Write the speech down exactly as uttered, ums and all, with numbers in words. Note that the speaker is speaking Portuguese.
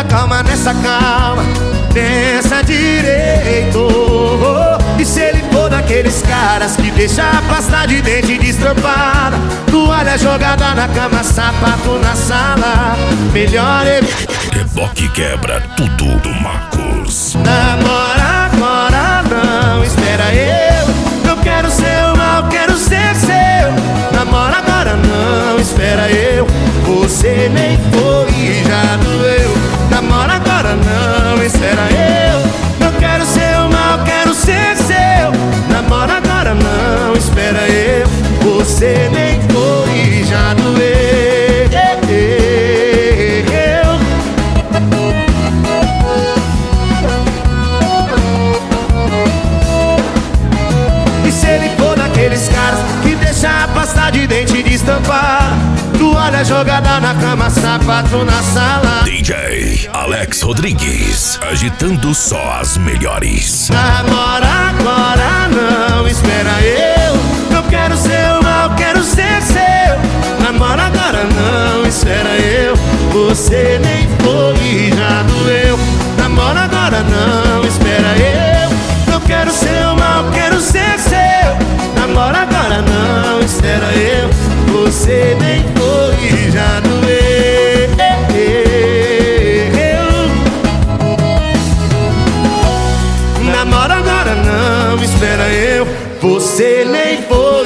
calma, nessa calma, pensa direito. E se ele for daqueles caras que deixa a pasta de dente destrampada, toalha jogada na cama, sapato na sala, melhor ele... Reboque quebra tudo do Marcos. Namora agora não, espera eu. Eu quero seu mal, quero ser seu. Namora agora não, espera eu. Você nem foi e já doeu. Namora agora não, espera eu. Eu quero seu mal, quero ser seu. Namora agora não, espera eu. Você nem foi e já doeu. E se ele for daqueles caras que deixa a pasta de dente destampar, toalha jogada na cama, sapato na sala. D J Alex Rodrigues, agitando só as melhores. Namora agora não, espera eu. Eu quero seu mal, quero ser seu. Namora agora não, espera eu. Você nem foi e já doeu. Namora agora não, espera eu. Eu quero seu mal, quero ser seu. Namora agora não, espera eu. Você nem foi e já doeu. Namora agora não, espera eu. Você nem foi